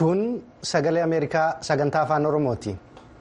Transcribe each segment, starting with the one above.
Kun sagalee Ameerikaa sagantaa afaan Oromooti.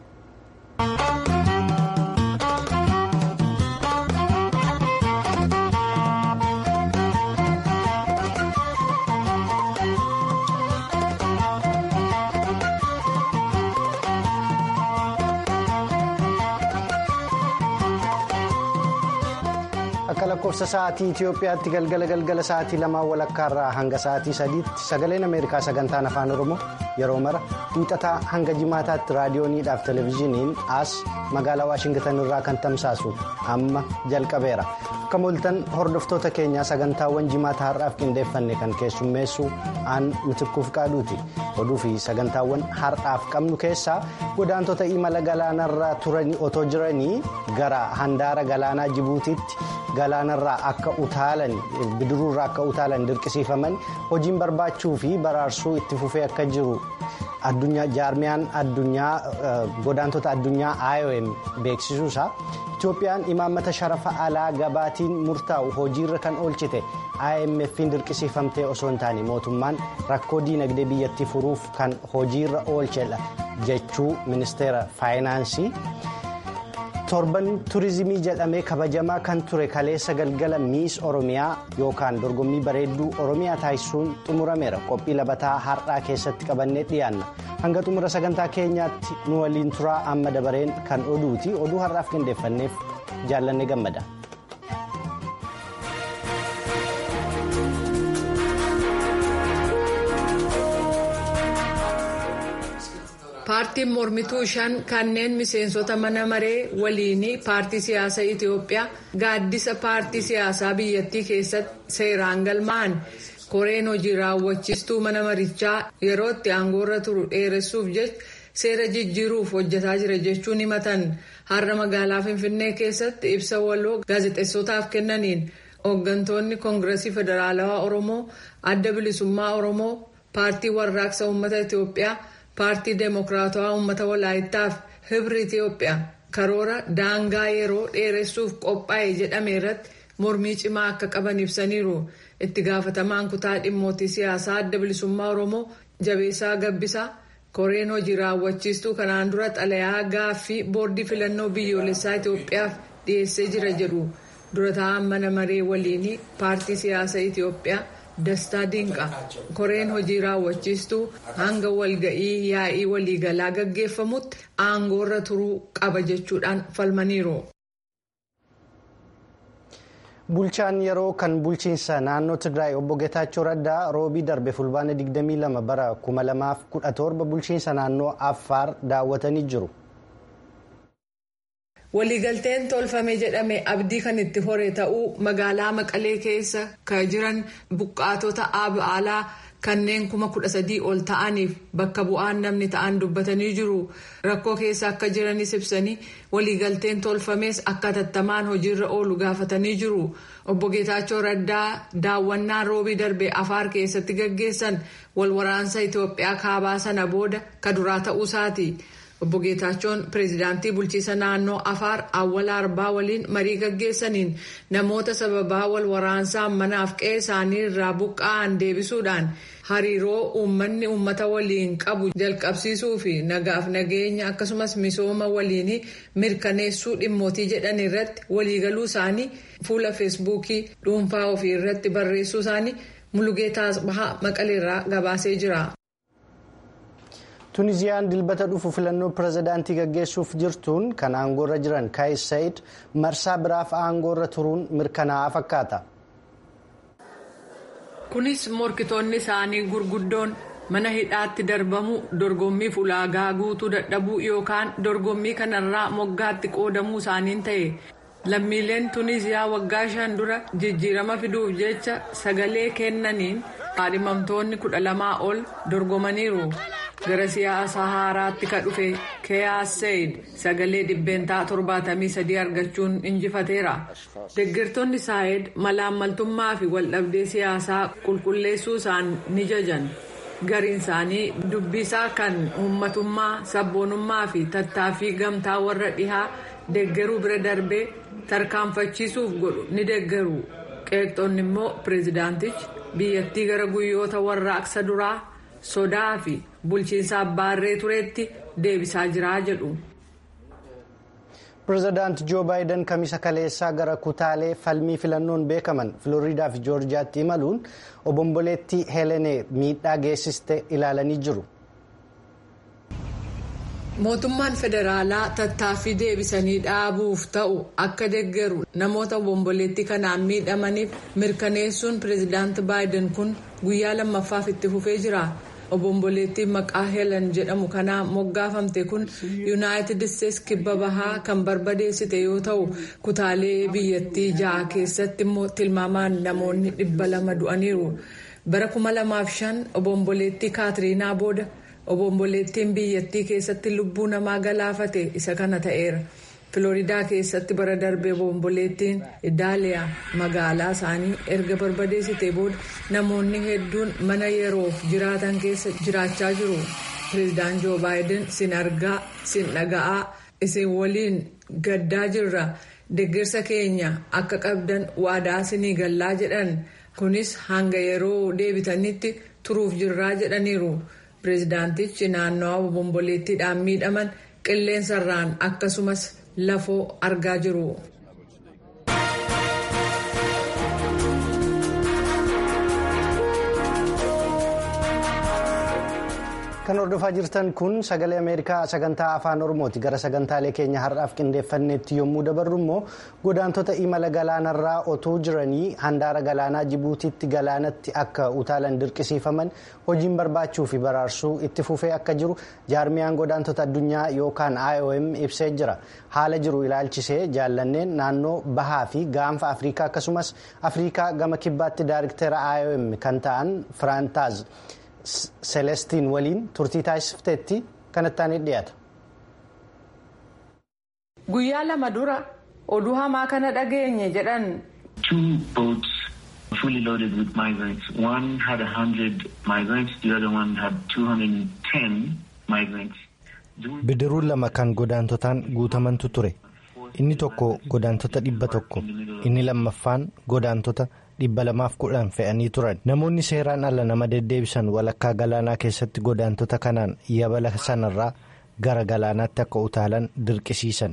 Akka lakkoofsa sa'aatii Itiyoophiyaatti galgala sa'aatii 2:00 hanga sa'aatii 3:00 sagaleen Ameerikaa sagantaan afaan Oromoo yeroo mara wiixataa hanga jimaataatti raadiyooniidhaaf televezyiiniin as magaalaa Waashingtan irraa kan tamsaasu amma jalqabeera. Akka mooltan hordoftoota keenyaa sagantaawwan jimaata har'aaf qindeeffanne kan keessummeessu aan Mitikkuuf Qaaduuti. Oduu fi sagantaawwan har'aaf qabnu keessaa godaantota imala galaanarra turanii otoo jiranii gara handaara galaanaa Jibuutiitti galaanarraa akka utaalan bidiruurraa akka utaalan dirqisiifaman hojiin barbaachuu fi baraarsuu itti fufee akka jiru jaarmiyaan addunyaa godaantota addunyaa IOM beeksisuusaa Itoophiyaan imaammata sharafa alaa gabaatiin murtaa'u hojiirra kan oolchite IMF'n dirqisiifamtee osoo hin taane mootummaan rakkoo diinagdee biyyattii furuuf kan hojiirra oolchedha jechuu ministeera faayinaansii. Torban turizimii jedhamee kabajamaa kan ture kaleessa galgala miis Oromiyaa yookaan dorgommii bareedduu Oromiyaa taasisuun xumurameera. Qophii labataa har'aa keessatti qabannee dhiyaanna. Hanga xumura sagantaa keenyaatti nu waliin turaa amma dabareen kan oduuti. Oduu har'aaf qindeeffanneef jaallanne gammada. Paartiin mormituu 5 kanneen miseensota mana maree waliinii paartii siyaasaa Itiyoophiyaa gaaddisa paartii siyaasaa biyyattii keessatti seeraan galmaa'an koreen hojii raawwachiistuu mana marichaa yeroo itti aangoorra turu dheeressuuf jecha seera jijjiiruuf hojjetaa jira jechuun himatan har'a magaalaa Finfinnee keessatti ibsa waloo gaazexeessotaaf kennaniin hooggantoonni koongireesii federaalawaa Oromoo adda bilisummaa Oromoo paartii warraaqsa uummata Itiyoophiyaa. Paartii Deemokiraatawaa Uummata Walaayittaaf Hibri Itiyoophiyaa karoora daangaa yeroo dheeressuuf qophaa'e jedhame irratti mormii cimaa akka qaban ibsaniiru. Itti gaafatamaan kutaa dhimmootii siyaasaa adda bilisummaa Oromoo Jabeessaa Gabbisaa koreen hojii raawwachiistuu kanaan dura xalayaa gaaffii boordii filannoo biyyoolessaa Itiyoophiyaaf dhiyeessee jira jedhu. Dura taa'an mana maree waliinii paartii siyaasaa Itiyoophiyaa. Dastaa Dinqaa koreen hojii raawwachiistuu hanga walga'ii yaa'ii waliigalaa gaggeeffamutti aangoorra turuu qaba jechuudhaan falmaniiru. Bulchaan yeroo kan bulchiinsa naannoo Tigraay obbo Geetaachoo Raddaa roobii darbe fulbaana 22 bara 2017 bulchiinsa naannoo Affaar daawwatanii jiru. Waliigalteen tolfame jedhame abdii kan itti hore ta'uu magaalaa Maqalee keessa kan jiran buqqaatota abaalaa kanneen 13,000 ol ta'aniif bakka bu'aan namni ta'an dubbatanii jiru. Rakkoo keessa akka jiranis ibsanii waliigalteen tolfames akka tattamaan hojiirra oolu gaafatanii jiru. Obbo Geetaachoo Raddaa daawwannaa roobii darbe Afaar keessatti gaggeessan walwaraansa Itoophiyaa kaabaa sana booda ka duraa ta'uusaati. Obbo Geetaachoon pireezidaantii bulchiisa naannoo Afaar Awwala Arbaa waliin marii gaggeessaniin namoota sababaa wal waraansaan manaaf qe'ee isaanii irraa buqqa'an deebisuudhaan hariiroo uummanni uummata waliin qabu jalqabsiisuu fi nagaaf nageenya akkasumas misooma waliinii mirkaneessuu dhimmootii jedhan irratti waliigaluu isaanii fuula feesbuukii dhuunfaa ofii irratti barreessuu isaanii Mulugeetaa Asbahaa Maqaleerraa gabaasee jira. Tuniziyaan dilbata dhufu filannoo pirezidaantii gaggeessuuf jirtuun kan aangoorra jiran Kaayis Saayid marsaa biraaf aangoorra turuun mirkanaa'aa fakkaata. Kunis morkitoonni isaanii gurguddoon mana hidhaatti darbamu dorgommiif ulaagaa guutuu dadhabuu yookaan dorgommii kanarraa moggaatti qoodamuu isaaniin ta'e. Lammiileen Tuniziyaa waggaa 5 dura jijjiirama fiduuf jecha sagalee kennaniin kaadhimamtoonni 12 ol dorgomaniiru. Gara siyaasa haaraatti ka dhufe Kaayis Saayid sagalee dhibbeentaa 73 argachuun injifateera. Deeggartoonni Saayid malaammaltummaa fi waldhabdee siyaasaa qulqulleessuu isaan ni jajan. Gariin isaanii dubbisaa kan uummatummaa, sabboonummaa fi tattaaffii gamtaa warra dhihaa deeggaruu bira darbee tarkaanfachiisuuf godhu ni deeggaru. Qeeqxoonni immoo pireezidaantichi biyyattii gara guyyoota warraaqsa duraa sodaa fi bulchiinsa abbaarree tureetti deebisaa jira jedhu. Pireezidaanti Joo Baayiden kamisa kaleessaa gara kutaalee falmii filannoon beekaman Filooriidaa fi Joorjiyaatti imaluun obomboleettii Heelenee miidhaa geessiste ilaalanii jiru. Mootummaan federaalaa tattaaffii deebisanii dhaabuuf ta'u akka deeggaru namoota obomboleettii kanaan miidhamaniif mirkaneessuun pireezidaanti Baayiden kun guyyaa lammaffaaf itti fufee jira. Obomboleettiin maqaa Heelen jedhamu kanaan moggaafamte kun Yuunaayitid Isteetsi kibba bahaa kan barbadeessite yoo ta'u kutaalee biyyattii 6 keessatti immoo tilmaamaan namoonni 200 du'aniiru. Bara 2005 obomboleettii Kaatiriinaa booda obomboleettiin biyyattii keessatti lubbuu namaa galaafate isa kana ta'eera. Filooriidaa keessatti bara darbe obomboleettiin Idaaliyaa magaalaa isaanii erga barbadeessite booda namoonni hedduun mana yeroof jiraatan keessa jiraachaa jiru. Pireezidaant Joo Baayiden sin argaa sin dhaga'aa isin waliin gaddaa jirra deeggarsa keenya akka qabdan waadaa sinii gallaa jedhan kunis hanga yeroo deebitanitti turuuf jirraa jedhaniiru. Pireezidaantichi naannawaa obomboleettiidhaan miidhaman qilleensarraan akkasumas lafoo argaa jiru. Kan hordofaa jirtan kun sagalee Ameerikaa sagantaa afaan Oromooti. Gara sagantaalee keenya har'aaf qindeeffanneetti yommuu dabarru immoo godaantota imala galaanarraa otoo jiranii handaara galaanaa Jibuutiitti galaanatti akka utaalan dirqisiifaman hojiin barbaachuu fi baraarsuu itti fufee akka jiru jaarmiyaan godaantota addunyaa yookaan IOM ibsee jira. Haala jiru ilaalchisee jaallanneen naannoo bahaa fi gaanfa Afrikaa akkasumas Afrikaa gama kibbaatti daayirikteera IOM kan ta'an Firaantaaz Celestiin waliin turtii taasifteetti kanattaan dhiyaata. Guyyaa 2 dura oduu hamaa kana dhageenye jedhan. 2 boats fully loaded with migrants. One had 100 migrants, the other one had 210 migrants. Bidiruun 2 kan godaantotaan guutamantu ture. Inni tokko godaantota 100, inni lammaffaan godaantota 210 fe'anii turan. Namoonni seeraan ala nama deddeebisan walakkaa galaanaa keessatti godaantota kanaan yabala sanarraa gara galaanaatti akka utaalan dirqisiisan.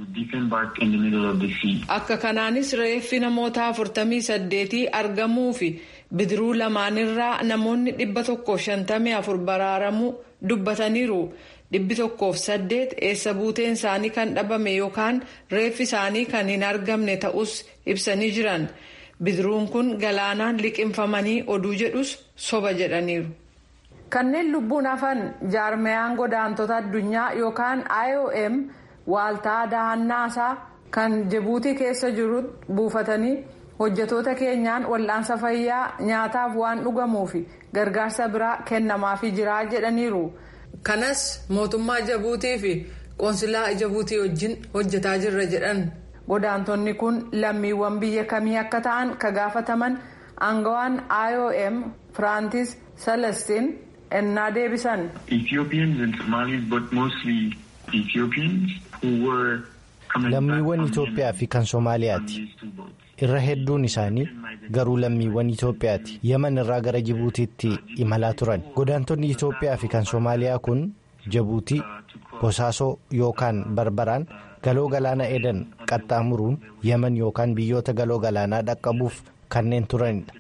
Akka kanaanis reeffi namoota 48 argamuu fi bidiruu lamaanirraa namoonni 154 baraaramuu dubbataniiru. 108 eessa buuteen isaanii kan dhabame yookaan reeffi isaanii kan hin argamne ta'us ibsanii jiran. Bidiruun kun galaanaan liqimfamanii oduu jedhus soba jedhaniiru. Kanneen lubbuun hafan jaarmiyaan godaantota addunyaa yookaan IOM waaltaa dahannaasaa kan Jibuutii keessa jiru buufatanii hojjetoota keenyaan wal'aansa fayyaa nyaataaf waan dhugamuu fi gargaarsa biraa kennamaafii jiraa jedhaniiru. Kanas mootummaa Jibuutii fi qoonsilaa Jibuutii wajjin hojjetaa jirra jedhan. Godaantonni kun lammiiwwan biyya kamii akka ta'an ka gaafataman aangawaan IOM Firaantaaz Celestiin ennaa deebisan. Ethiopians and Somalis, but mostly Ethiopians who were lammiiwwan Itoophiyaa fi kan Somaaliyaati. Irra hedduun isaanii garuu lammiiwwan Itoophiyaati. Yemen irraa gara Jibuutiitti imalaa turan. Godaantonni Itoophiyaa fi kan Somaaliyaa kun Jibuutii, Bosaasoo yookaan Barbaraan galoo galaana Edan qaxxaamuruun Yemen yookaan biyyoota galoo galaanaa dhaqqabuuf kanneen turanidha.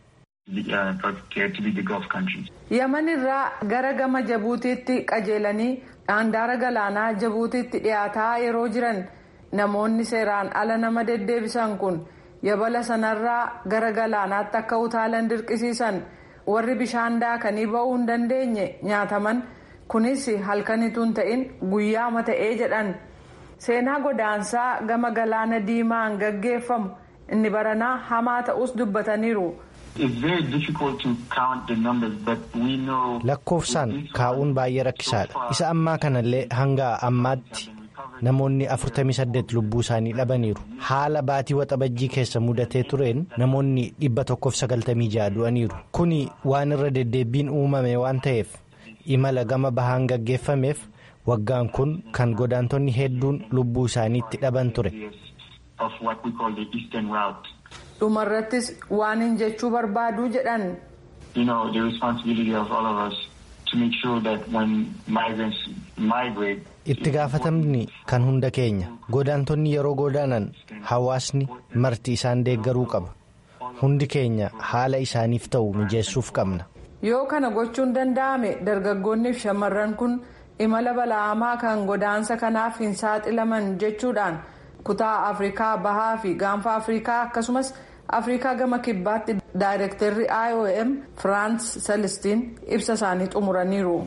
Yemen irraa gara gama Jibuutiitti qajeelanii handaara galaanaa Jibuutiitti dhiyaataa yeroo jiran namoonni seeraan ala nama deddeebisan kun yabala sanarraa gara galaanaatti akka utaalan dirqisiisan. Warri bishaan daakanii ba'uu hin dandeenye nyaataman kunis halkanituun ta'in guyyaama ta'ee jedhan. Seenaa godaansaa gama galaana diimaan gaggeeffamu inni baranaa hamaa ta'us dubbataniiru. Lakkoofsaan kaa'uun baay'ee rakkisaadha. Isa ammaa kanallee hanga ammaatti namoonni 48 lubbuu isaanii dhabaniiru. Haala baatii waxabajjii keessa mudatee tureen namoonni 196 du'aniiru. Kuni waan irra deddeebiin uumame waan ta'eef imala gama bahaan gaggeeffameef waggaan kun kan godaantonni hedduun lubbuu isaaniitti dhaban ture. Dhumarrattis waan hin jechuu barbaaduu jedhan. to make sure that when migrants migrate. Itti gaafatamni kan hunda keenya. Godaantonni yeroo godaanan hawaasni marti isaan deeggaruu qaba. Hundi keenya haala isaaniif ta'u mijeessuuf qabna. Yoo kana gochuun danda'ame dargaggoonni fi shamarran kun imala bala'amaa kan godaansa kanaaf hin saaxilaman jechuudhaan kutaa Afrikaa Bahaa fi gaanfa Afrikaa akkasumas Afrikaa gama kibbaatti daayirektarri IOM Frans Celestiin ibsa isaanii xumuraniiru.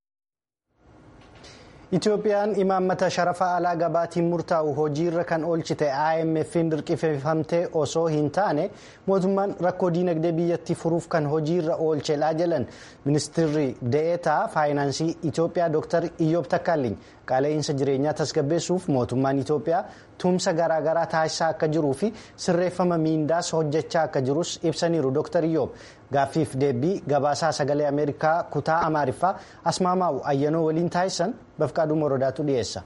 Itoophiyaan imaammata sharafa alaa gabaatiin murtaa'u hojiirra kan oolchite IMF'n dirqisiifamtee osoo hin taane mootummaan rakkoo diinagdee biyyattii furuuf kan hojiirra oolchedha jedhan ministeerri deetaa faayinaansii Itoophiyaa Dr. Iyyob Takkaaliny qaala'insa jireenyaa tasgabbeessuuf mootummaan Itoophiyaa tumsa garaagaraa taasisaa akka jiruu fi sirreeffama miindaas hojjechaa akka jirus ibsaniiru. Dr. Iyyob gaaffiif deebii gabaasaa sagalee Ameerikaa kutaa Amaariffaa Asmaamaa'u Ayyanoo waliin taasisan Bafqaaduu Morodaatu dhiyeessa.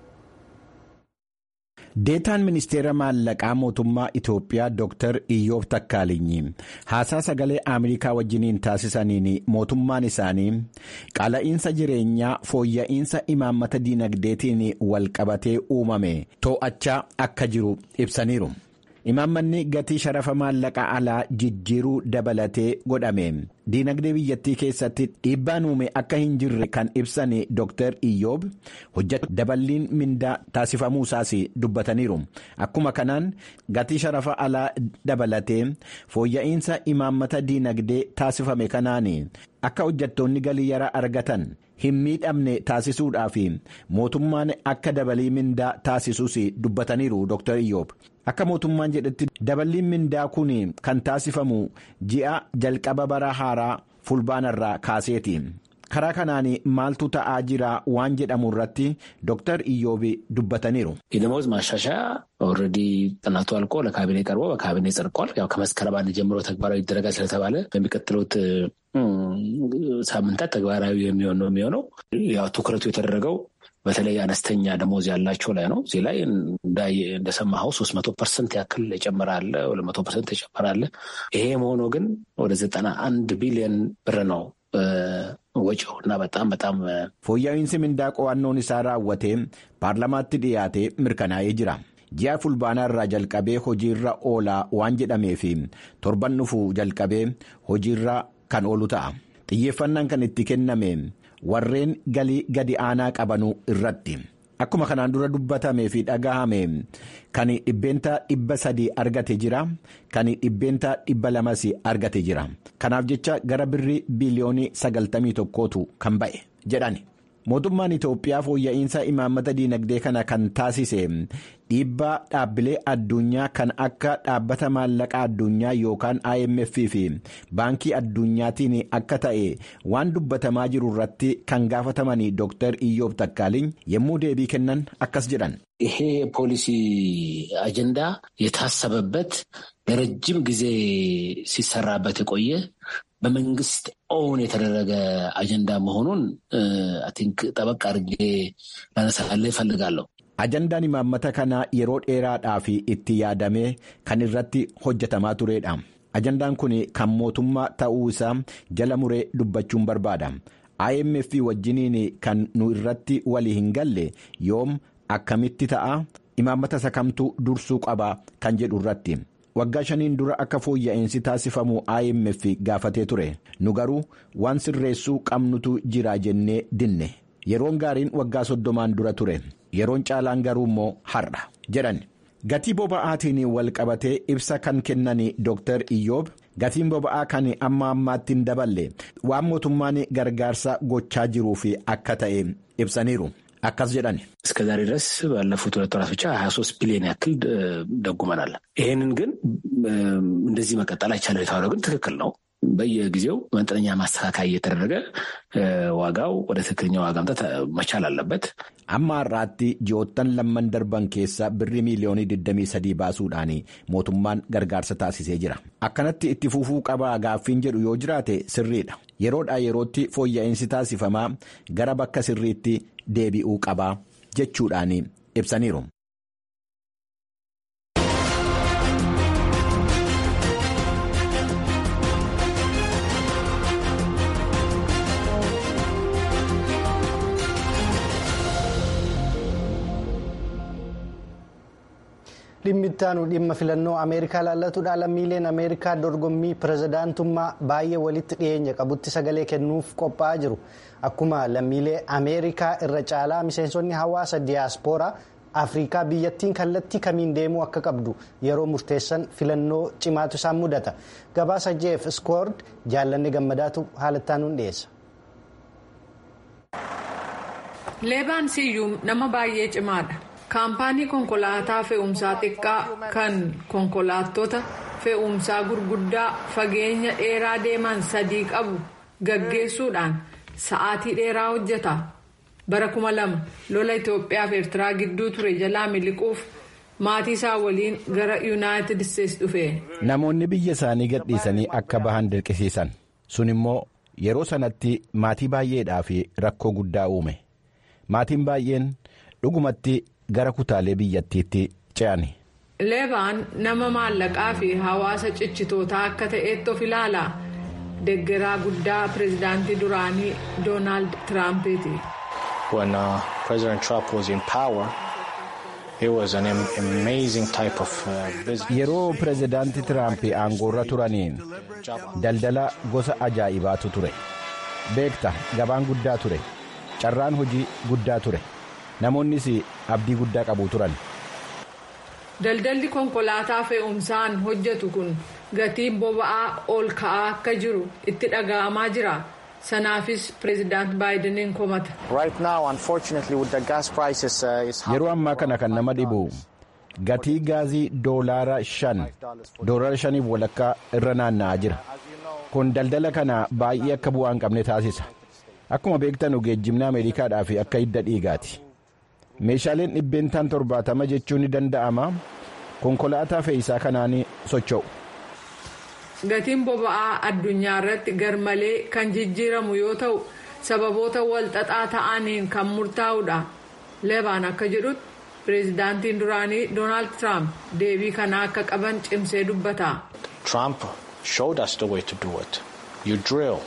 Deetaan ministeera maallaqaa mootummaa Itoophiyaa Dr. Iyyob Takkaaliny haasaa sagalee Ameerikaa wajjiniin taasisaniin mootummaan isaanii qaala'insa jireenyaa fooyya'insa imaammata diinagdeetiin walqabatee uumame to'achaa akka jiru ibsaniiru. Imaammanni gatii sharafa maallaqaa alaa jijjiiruu dabalatee godhame diinagdee biyyattii keessatti dhiibbaan uume akka hin jirre kan ibsan Dr. Iyyob hojjetu daballiin mindaa taasifamuusaas dubbataniiru. Akkuma kanaan gatii sharafa alaa dabalatee fooyya'insa imaammata diinagdee taasifame kanaan akka hojjettoonni galii yaraa argatan hin miidhamne taasisuudhaaf mootummaan akka dabalii mindaa taasisuus dubbataniiru. Dr. Iyyob akka mootummaan jedhetti daballiin mindaa kun kan taasifamu ji'a jalqaba bara haaraa fulbaanarraa kaaseeti. karaa kanaan maaltu ta'aa jira waan jedhamu irratti Dr. Iyyob dubbataniiru. የደሞዝ ማሻሻያ ኦልሬዲ ጥናቱ አልቆ ለካቢኔ ቀርቦ በካቢኔ ጸድቋል። ያው ከመስከረም አንድ ጀምሮ ተግባራዊ ይደረጋል ስለተባለ በሚቀጥሉት ሳምንታት ተግባራዊ የሚሆነው ያው ትኩረቱ የተደረገው በተለይ አነስተኛ ደሞዝ ያላቸው ላይ ነው። እዚህ ላይ እንደሰማኸው 300% ያክል ይጨምራል፣ 200% ይጨምራል። ይሄ መሆኑ ግን ወደ 91 ቢሊዮን ብር ነው ወጪው እና በጣም fooyya'insi mindaa qo'annoon isaa raawwatee paarlamaatti dhiyaatee mirkanaa'ee jira. Ji'a fulbaanaa irraa jalqabee hojiirra oolaa waan jedhameef torban dhufu jalqabee hojiirra kan oolu ta'a. Xiyyeeffannaan kan itti kenname warreen galii gadi aanaa qabanu irratti. Akkuma kanaan dura dubbatamee fi dhagahame kan 300% argate jira, kan 200 argate jira. Kanaaf jecha gara birrii biliyoonii 91tu kan ba'e jedhani. Mootummaan Itoophiyaa fooyya'insa imaammata diinagdee kana kan taasise dhiibbaa dhaabbilee addunyaa kan akka dhaabbata maallaqaa addunyaa yookaan IMF fi baankii addunyaatiin akka ta'e waan dubbatamaa jiru irratti kan gaafatamanii Dr. Iyyob Takkaaliny yommuu deebii kennan akkas jedhan. ይሄ ፖሊሲ አጀንዳ የታሰበበት ለረጅም ጊዜ ሲሰራበት የቆየ በመንግስት ኦውን የተደረገ አጀንዳ መሆኑን አይ ቲንክ ጠበቅ አድርጌ ላነሳልህ እፈልጋለሁ። Ajandaan imaammata kana yeroo dheeraadhaaf itti yaadamee kan irratti hojjetamaa turedha. Ajandaan kun kan mootummaa ta'uu isaa jala muree dubbachuun barbaada. IMF wajjiniin kan nu irratti walii hin galle yoom akkamitti ta'a imaammata sakamtu dursuu qaba kan jedhu irratti. Waggaa 5 dura akka fooyya'insi taasifamu IMF gaafatee ture. Nu garuu waan sirreessuu qabnutu jira jennee dinne. Yeroon gaariin waggaa 30 dura ture. Yeroon caalaan garuu immoo har'a jedhan. Gatii boba'aatiin wal qabatee ibsa kan kennan Dr. Iyyob gatiin boba'aa kan amma ammaatti hin daballe waan mootummaan gargaarsa gochaa jiruuf akka ta'e ibsaniiru. Akkas jedhan. እስከ ዛሬ ድረስ ባለፉት 2 ወራት ብቻ 23 ቢሊዮን ያክል ደጉመናል። ይሄንን ግን እንደዚህ መቀጠል አይቻልም የተባለው ግን ትክክል ነው። በየጊዜው መጠነኛ ማስተካከያ እየተደረገ ዋጋው ወደ ትክክለኛ ዋጋ መምጣት መቻል አለበት። amma har'aatti ji'oottan lamman darban keessa birrii miliyoonii 23 baasuudhaan mootummaan gargaarsa taasisee jira. Akkanatti itti fufuu qaba gaaffiin jedhu yoo jiraate sirriidha. Yeroodhaa yerootti fooyya'insi taasifamaa gara bakka sirriitti deebi'uu qaba jechuudhaan ibsaniiru. dhimmi ittaanu dhimma filannoo Ameerikaa laallatuudha. Lammiileen Ameerikaa dorgommii pirezidaantummaa baay'ee walitti dhiyeenya qabutti sagalee kennuuf qophaa'aa jiru. Akkuma lammiilee Ameerikaa irra caalaa miseensonni hawaasa diyaaspooraa Afrikaa biyyattiin kallattii kamiin deemuu akka qabdu yeroo murteessan filannoo cimaatu isaan mudata. Gabaasa Jeef Skoord jaallanni gammadaatu haalattaanuun dhiyeessa. Leebaan Siyyuum nama baay'ee cimaadha. Kaampaanii konkolaataa fe'umsaa xiqqaa kan konkolaattota fe'umsaa gurguddaa fageenya dheeraa deeman 3 qabu gaggeessuudhaan sa'aatii dheeraa hojjeta. Bara 2000 lola Itoophiyaa fi Eertiraa gidduu ture jalaa miliquuf maatii isaa waliin gara Yuunaayitid Isteetsi dhufe. Namoonni biyya isaanii gadhiisanii akka bahan dirqisiisan. Sun immoo yeroo sanatti maatii baay'eedhaaf rakkoo guddaa uume. Maatiin baay'een dhugumatti gara kutaalee biyyattiitti ce'ani. Leebaan nama maallaqaa fi hawaasa cichitootaa akka ta'etti of ilaala. Deeggaraa guddaa pirezidaantii duraanii Doonaald Tiraampiiti. When President Trump was in power, it was an amazing type of business. Yeroo pirezidaantii Tiraampi aangoorra turaniin daldala gosa ajaa'ibaatu ture. Beekta gabaan guddaa ture. Carraan hojii guddaa ture. Namoonnis abdii guddaa qabu turan. Daldalli konkolaataa fe'umsaan hojjetu kun gatiin boba'aa ol ka'aa akka jiru itti dhaga'amaa jira. Sanaafis pirezidaant Baayideniin komata. Yeroo ammaa kana kan nama dhibu gatii gaazii doolaara 5 walakkaa irra naanna'aa jira. Kun daldala kana baay'ee akka bu'aa hin qabne taasisa. Akkuma beektan geejjibni Ameerikaadhaaf akka hidda dhiigaati. Meeshaaleen dhibbeentaan 70 jechuun ni danda'ama. Konkolaataa fe'isaa kanaan socho'u. Gatiin boba'aa addunyaa irratti garmalee kan jijjiiramu yoo ta'u sababoota walxaxaa ta'aniin kan murtaa'udha. Leebaan akka jedhutti pirezidaantiin duraanii Doonaald Tiraamp deebii kanaa akka qaban cimsee dubbata. Trump showed us the way to do it. You drill.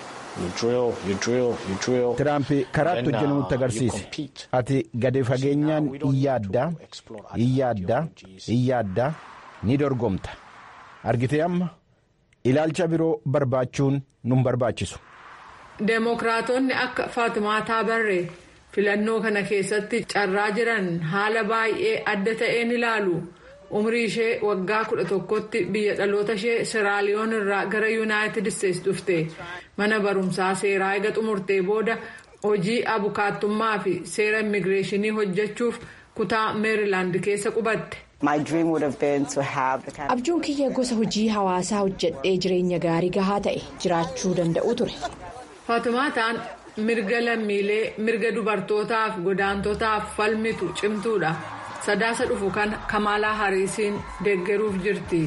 Tiraampi karaatti hojjennu nutti agarsiise. Ati gadi fageenyaan iyyaaddaa ni dorgomta. Argitee amma ilaalcha biroo barbaachuun nun barbaachisu. Deemokiraatonni akka Faatimaa Taabarree filannoo kana keessatti carraa jiran haala baay'ee adda ta'een ilaalu. Umrii ishee waggaa 11tti biyya dhaloota ishee Siraaliyoon irraa gara Yuunaayitid Isteetsi dhufte. Mana barumsaa seeraa eega xumurtee booda hojii abukaattummaa fi seera immigireeshinii hojjechuuf kutaa Meerilaand keessa qubatte. Abjuun kiyya gosa hojii hawaasaa hojjedhee jireenya gaarii gahaa ta'e jiraachuu danda'u ture. Faatumaataan mirga lammiilee mirga dubartootaaf godaantotaaf falmitu cimtuudha. Sadaasa dhufu kan Kamaalaa Hariisiin deeggaruuf jirti.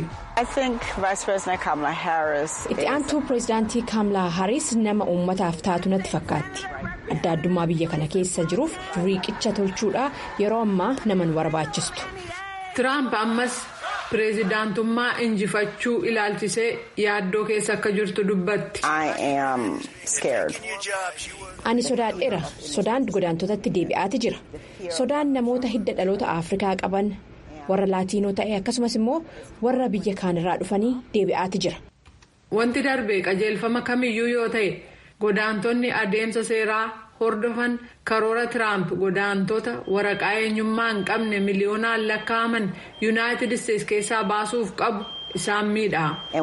Itti aantuu pirezidaantii Kamaalaa Hariis nama uummataaf taatu natti fakkaatti. Adda addummaa biyya kana keessa jiruuf riiqicha tolchuudha yeroo ammaa nama nu barbaachistu. Tiraamp ammas pirezidaantummaa injifachuu ilaalchisee yaaddoo keessa akka jirtu dubbatti. Ani sodaadheera. Sodaan godaantotatti deebi'aati jira. Sodaan namoota hidda dhaloota Afrikaa qaban warra Laatiinoo ta'e akkasumas immoo warra biyya kaanirraa dhufanii deebi'aati jira. Wanti darbee qajeelfama kamiyyuu yoo ta'e godaantonni adeemsa seeraa hordofan karoora Tiraamp godaantota waraqaa eenyummaa hin qabne miliyoonaan lakkaa'aman Yuunaayitid Isteetsi keessaa baasuuf qabu isaan miidha.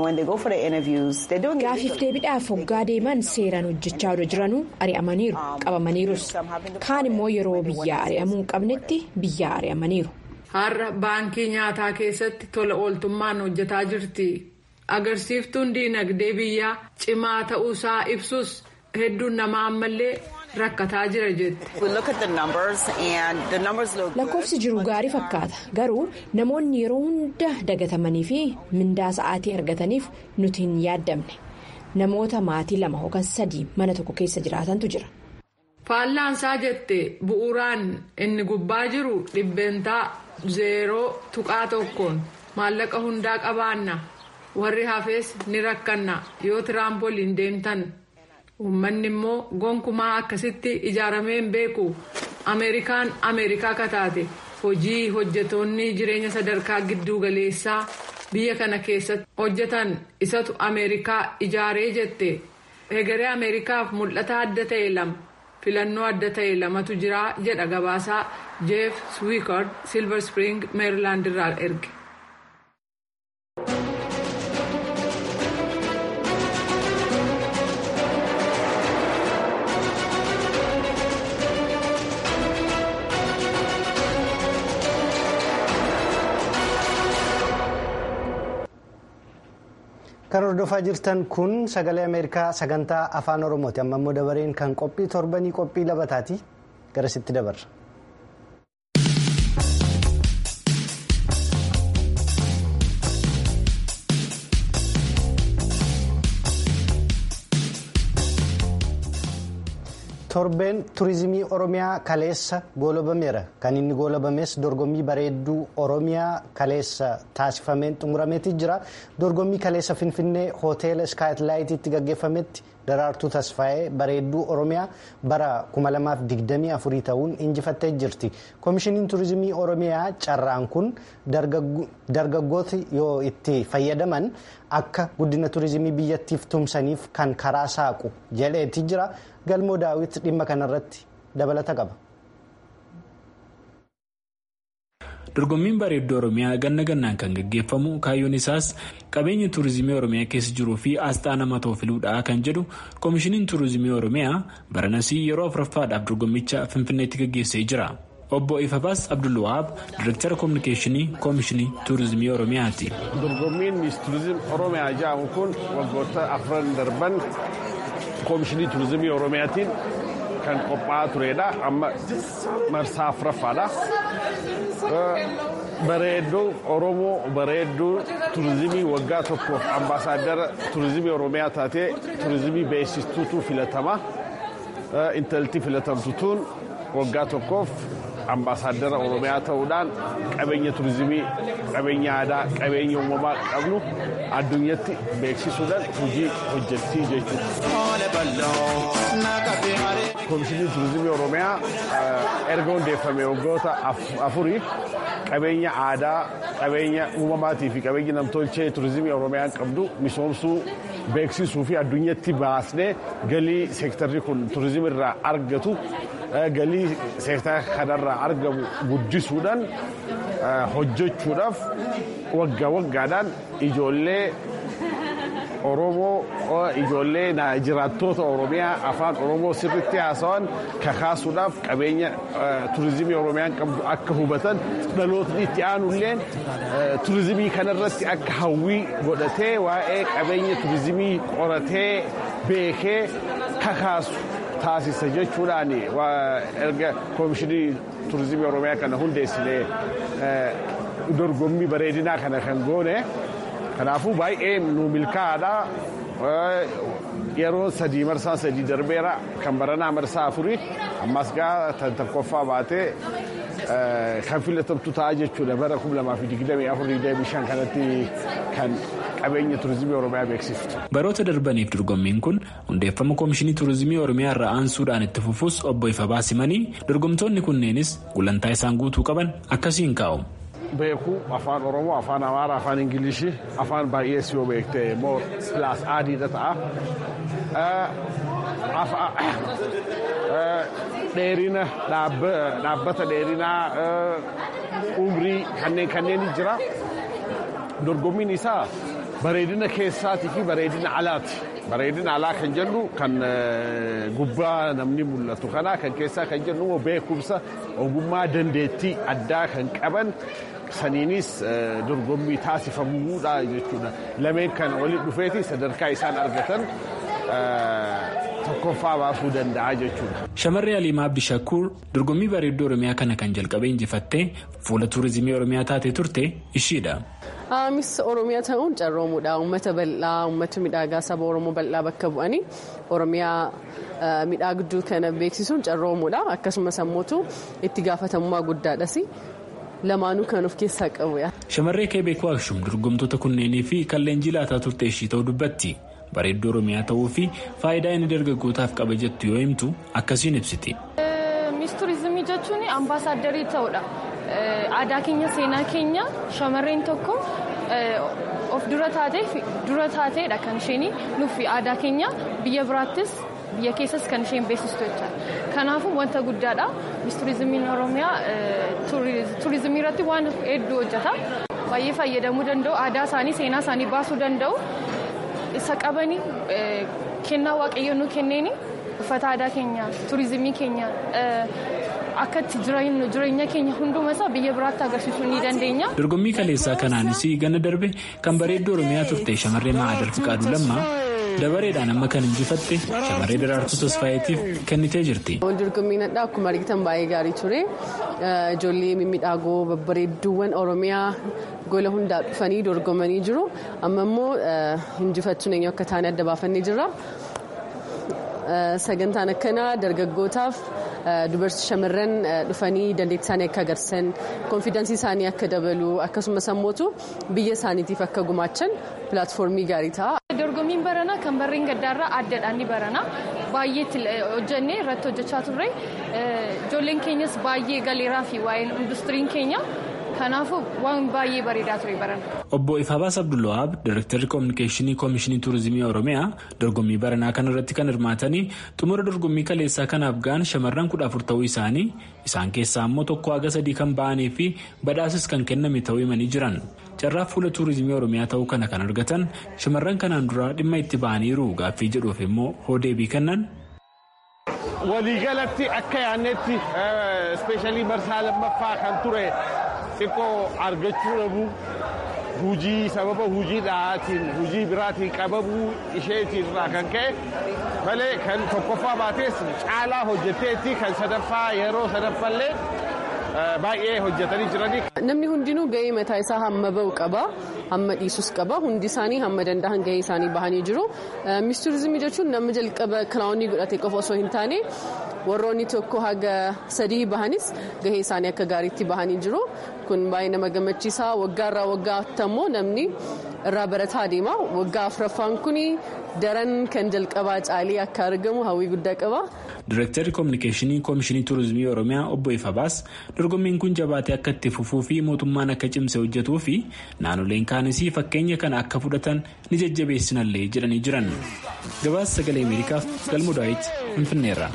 Gaafiif deebiidhaaf hoggaa deeman seeraan hojjechaa odoo jiranuu ari'amaniiru qabamaniirus kaan immoo yeroo biyyaa ari'amuu hin qabnetti biyyaa ari'amaniiru. Har'a baankii nyaataa keessatti tola ooltummaan hojjetaa jirti. Agarsiiftuun diinagdee biyyaa cimaa ta'uusaa ibsus hedduun nama ammallee rakkataa jira jette. Lakkoofsi jiru gaarii fakkaata garuu namoonni yeroo hunda dagatamanii fi mindaa sa'aatii argataniif nuti hin yaaddamne namoota maatii 2 yookaan 3 mana tokko keessa jiraatantu jira. Faallaansaa jette bu'uuraan inni gubbaa jiru dhibbeentaa 0.1 maallaqa hundaa qabaanna warri hafees ni rakkanna yoo Tiraamp waliin deemtan. Uummanni immoo gonkumaa akkasitti ijaaramee hin beeku. Ameerikaan Ameerikaa kataate hojii hojjetoonni jireenya sadarkaa gidduu galeessaa biyya kana keessatti hojjetan isatu Ameerikaa ijaaree jette. Hegeree Ameerikaaf mul'ata adda ta'e lama filannoo adda ta'e lamatu jira jedha gabaasaa Jeef Swickard Silver Spring Maryland irraa erge. Kan hordofaa jirtan kun sagalee Ameerikaa sagantaa afaan Oromooti. Amma immoo dabareen kan qophii torbanii qophii labataati. Garasitti dabarra. Torbeen turizimii Oromiyaa kaleessa goolabameera. Kan inni goolabames dorgommii bareedduu Oromiyaa kaleessa taasifameen xumurameeti jira. Dorgommii kaleessa Finfinnee Hoteela Skaayitlaayitiitti gaggeeffametti Daraartuu Tasfaayee bareedduu Oromiyaa bara 2024 ta'uun injifattee jirti. Koomishiniin turizimii Oromiyaa carraan kun dargaggooti yoo itti fayyadaman akka guddina turizimii biyyattiif tumsaniif kan karaa saaqu jedheeti jira. Galmoo Daawit dhimma kanarratti dabalata qaba. Dorgommiin bareedduu Oromiyaa ganna gannaan kan gaggeeffamu kaayyoon isaas qabeenya turizimii Oromiyaa keessa jiruu fi asxaa nama toofiluudha kan jedhu koomishiniin turizimii Oromiyaa baranasii yeroo afuraffaadhaaf dorgommicha Finfinneetti gaggeessee jira. Obbo Ifabaas Abdulwahaab Direektara Kominikeeshinii Koomishinii Turizimii Oromiyaati. Dorgommiin Turizimii Oromiyaa jedhamu kun waggoota afran darban Koomishinii Turizimii Oromiyaatiin kan qophaa'aa turedha. Amma marsaa afuraffaadha. Bareedduu Oromoo bareedduu turizimii waggaa tokkoof ambaasaadara turizimii Oromiyaa taatee turizimii beeksistuutu filatama. Intalti filatamtuun waggaa tokkoof ambaasaadara Oromiyaa ta'uudhaan qabeenya turizimii, qabeenya aadaa, qabeenya uumamaa qabnu addunyatti beeksisuudhaan hojii hojjettii jechuudha. Koomishiniin turizimii Oromiyaa erga hundeeffame waggoota afurii qabeenya aadaa, qabeenya uumamaatii fi qabeenya namtolchee turizimii Oromiyaan qabdu misoomsuu, beeksisuu fi addunyatti baasnee galii seektarri kun turizimii irraa argatu galii seektara kanarraa argamu guddisuudhaan hojjechuudhaaf waggaa waggaadhaan ijoollee Oromoo ijoollee jiraattoota Oromiyaa afaan Oromoo sirriitti haasawan kakaasuudhaaf qabeenya turizimii Oromiyaan qabdu akka hubatan dhalootni itti aanullee turizimii kanarratti akka hawwii godhatee waa'ee qabeenya turizimii qoratee beekee kakaasu taasisa jechuudhaan erga koomishinii turizimii Oromiyaa kana hundeessinee dorgommii bareedinaa kana kan goone. Kanaafuu baay'ee nu milkaa'aadha. Yeroo marsaa sadii darbeera kan baranaa marsaa afurii ammas gaa tokkoffaa baatee kan filatamtu ta'a jechuudha. Bara 2024 kanatti kan qabeenya turizimii Oromiyaa beeksiftu. Baroota darbaniif dorgommiin kun hundeeffama koomishinii turizimii Oromiyaa irraa aansuudhaan itti fufuus obbo Ifabaas himanii dorgomtoonni kunneenis gulantaa isaan guutuu qaban akkasiin kaa'u. Beekuu afaan Oromoo, afaan Amaaraa, afaan Ingilishii, afaan baay'ees yoo beekte more plus adiidha ta'a. Dheerina dhaabbata dheerinaa umrii kanneen jira. Dorgommiin isaa bareedina keessaatii fi bareedina alaati. Bareedina alaa kan jennu kan gubbaa namni mul'atu kana kan keessaa kan jennu beekumsa ogummaa dandeettii addaa kan qaban saniinis dorgommii taasifamuudha jechuudha. Lameen kan walitti dhufeeti sadarkaa isaan argatan tokkoffaa baasuu danda'a jechuudha. Shamarree Aliimaa Abdishakuur dorgommii bareedduu Oromiyaa kana kan jalqabee injifattee fuula turizimii Oromiyaa taatee turte ishiidha. Miss Oromiyaa ta'uun carroomuudha. Uummata bal'aa, uummata midhaagaa saba Oromoo bal'aa bakka bu'anii Oromiyaa midhaagduu kana beeksisuun carroomuudha. Akkasumas ammoo itti gaafatamummaa guddaadhas. Lamaanuu kan of keessaa qabu. Shamarree Kebeek Waaqshum dorgomtoota kunneenii fi kan leenjii laataa turte ishii ta'uu dubbatti. Bareedduu Oromiyaa ta'uu fi faayidaa inni dargaggootaaf qaba jettu yoo himtu akkasiin ibsiti. Miss Turizimii jechuun ambaasaaddarii ta'uudha. aadaa keenya seenaa keenya shamarreen tokko of dura taateedha kan isheen nuuf aadaa keenya biyya biraattis biyya keessas kan isheen beeksistu jechaadha. Kanaafuu wanta guddaadha. Turizimiin Oromiyaa turizimii irratti waan hedduu hojjeta. Baay'ee fayyadamuu danda'u, aadaa isaanii seenaa isaanii baasuu danda'u. Isa qabanii kennaa waaqayyoon nu kenneeni uffata aadaa keenya turizimii keenya akkatti jireenya keenya hunduma isaa biyya biraatti agarsiisuu ni dandeenya. Dorgommii kaleessaa kanaanis ganna darbe kan bareedduu Oromiyaa turte shamarree Maadar Fiqaaduu Lammaa dabareedhaan amma kan injifatte shamarree Daraartuu Tasfaayeetiif kennitee jirti. Dorgommiin addaa akkuma argitan baay'ee gaarii ture. Ijoollee mimmiidhagoo babbareedduuwwan Oromiyaa gola hundaa dhufanii dorgomanii jiru. Amma immoo injifachuun eenyu akka taane adda baafannee jirra. Sagantaan akkanaa dargaggootaaf dubartii shamarran dhufanii dandeettii isaanii akka agarsiisan konfidaansii isaanii akka dabalu akkasumas ammoo biyya isaaniitiif akka gumaachan pilaatfoormii gaarii ta'a. Dorgommiin baranaa kan barreen gaddaarraa addaadhaan ni barana. Baay'ee hojjennee irratti hojjechaa turre. Ijoolleen keenyas baay'ee galeeraa fi waa'een industiriin keenya kanaafuu waan baay'ee bareedaa ture barana. Obbo Ifabaas Abdullawaab Daayirektarri Koominikeeshinii Koomishinii Turizimii Oromiyaa dorgommii baranaa kanarratti kan hirmaatanii xumura dorgommii kaleessaa kanaaf ga'an shamarran 14 ta'uu isaanii isaan keessaa immoo 1-3 kan ba'anii fi badhaasis kan kenname ta'uu himanii jiran. Carraa fuula turizimii Oromiyaa ta'uu kana kan argatan shamarran kanaan dura dhimma itti ba'aniiru gaaffii jedhuuf immoo deebii kennan. Waliigalatti akka yaannetti ispeeshaalii marsaa lammaffaa kan ture xiqqoo argachuu dhabu hujii sababa hujii dhahaatiin hujii biraatiin qababuu isheetiin irraa kan ka'e malee kan tokkoffaa baatees caalaa hojjetteetti kan sadaffaa yeroo sadaffallee baay'ee hojjetanii jiranii. Namni hundinuu gahee mataa isaa hamma bahu qaba, hamma dhiisus qaba. Hundi isaanii hamma danda'an gahee isaanii bahanii jiru. Miis Turizimii jechuun nama jalqaba kiraawunii godhate qofa osoo hin taane warroonni tokko haga 3 bahanis gahee isaanii akka gaariitti bahanii jiru. Kun baay'ee nama gammachiisa. Waggaarraa waggaatti ammoo namni irraa barataa deema. Waggaa 4ffaan kun daran kan jalqabaa caalii akka argamu hawwii guddaa qaba. Daayirektarri Koominikeeshinii Koomishinii Turizimii Oromiyaa Obbo Ifabaas dorgommiin kun jabaatee akka itti fufuu fi mootummaan akka cimse hojjetuu fi naannoleen kaanis fakkeenya kana akka fudhatan ni jajjabeessinallee jedhanii jiran. Gabaasa Sagalee Ameerikaaf Galmoo Daawit Finfinneerra.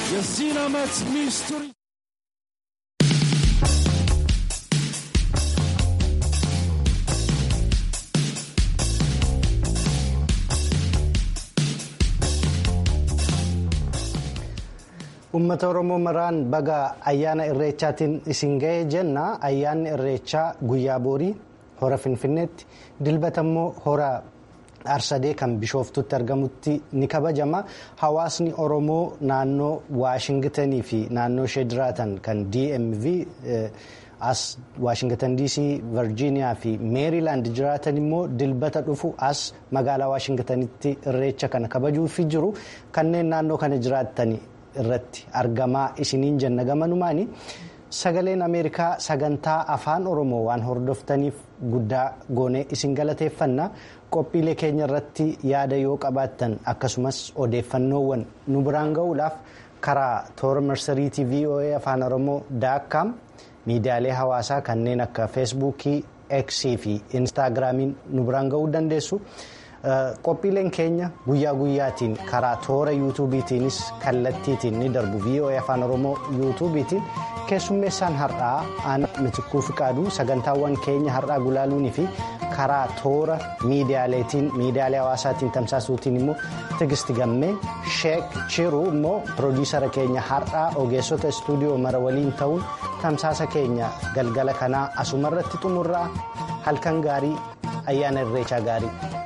Uummata Oromoo maraan baga ayyaana irreechaatiin isin ga'ee jenna. Ayyaanni irreechaa guyyaa boorii hora Finfinneetti dilbata immoo hora Arsadee kan Bishooftutti argamutti ni kabajama. Hawaasni Oromoo naannoo Waashingitanii fi naannoo ishee jiraatan kan DMV as Waashingtan DC, Virgiiniyaa fi Meeriilaand jiraatan immoo dilbata dhufu as magaalaa Waashingtanitti irreecha kana kabajuufi jiru. Kanneen naannoo kana jiraatanii irratti argamaa isiniin jenna gamanumaani. Sagaleen Ameerikaa sagantaa afaan Oromoo waan hordoftaniif guddaa goonee isin galateeffanna. Qophiilee keenya irratti yaada yoo qabaattan akkasumas odeeffannoowwan nu biraan ga'uudhaaf karaa toora marsariitii VOA afaan Oromoo.com miidiyaalee hawaasaa kanneen akka feesbuukii, X fi Instaagiraamiin nu biraan ga'uu dandeessu. Qophiileen keenya guyyaa guyyaatiin karaa toora yuutuubiitiinis kallattiitiin ni darbu. VOA afaan Oromoo yuutuubiitiin keessummeessaan har'aa aan Mitikuu Fiqaaduu sagantaawwan keenya har'aa gulaaluunii fi karaa toora miidiyaalee hawaasaatiin tamsaasuutiin immoo Tigisti Gammee Sheek Chiruu immoo piroodiisara keenya har'aa ogeessota istuudiyoo mara waliin ta'uun tamsaasa keenya galgala kanaa asumarratti xumurraa halkan gaarii ayyaana irreechaa gaarii.